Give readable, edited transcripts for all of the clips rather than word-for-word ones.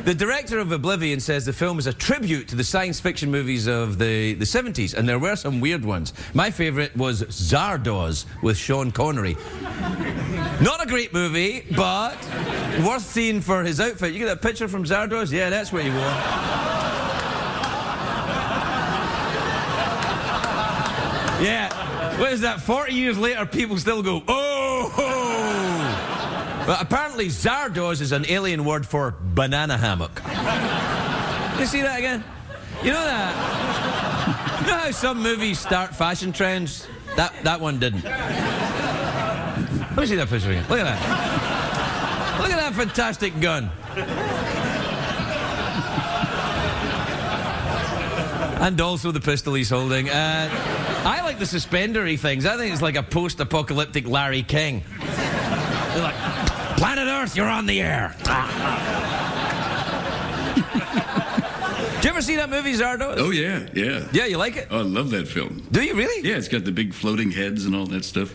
The director of Oblivion says the film is a tribute to the science fiction movies of the 70s, and there were some weird ones. My favourite was Zardoz with Sean Connery. Not a great movie, but worth seeing for his outfit. You get that picture from Zardoz? Yeah, that's what he wore. Yeah. What is that? 40 years later, people still go, oh! But apparently Zardoz is an alien word for banana hammock. You see that again? You know that? You know how some movies start fashion trends? That one didn't. Let me see that picture again. Look at that. Look at that fantastic gun. And also the pistol he's holding. I like the suspendery things. I think it's like a post-apocalyptic Larry King. They're like, Planet Earth, you're on the air. Did you ever see that movie, Zardoz? Oh, yeah, yeah. Yeah, you like it? Oh, I love that film. Do you really? Yeah, it's got the big floating heads and all that stuff.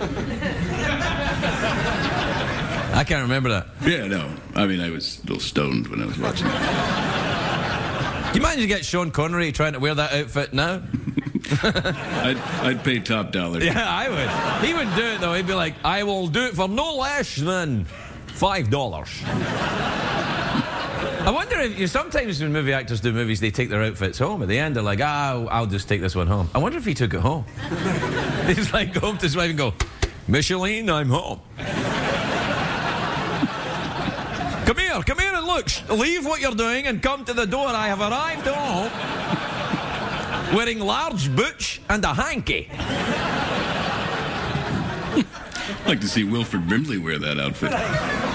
I can't remember that. Yeah, no. I mean, I was a little stoned when I was watching it. Do you mind if you get Sean Connery trying to wear that outfit now? I'd pay top dollar. Yeah, I would. He would do it, though. He'd be like, I will do it for no less than $5. I wonder if sometimes when movie actors do movies, they take their outfits home. At the end, they're like, I'll just take this one home. I wonder if he took it home. He's like, go home to his wife and go, Micheline, I'm home. Come here and look. Leave what you're doing and come to the door. I have arrived home wearing large boots and a hanky. I'd like to see Wilford Brimley wear that outfit.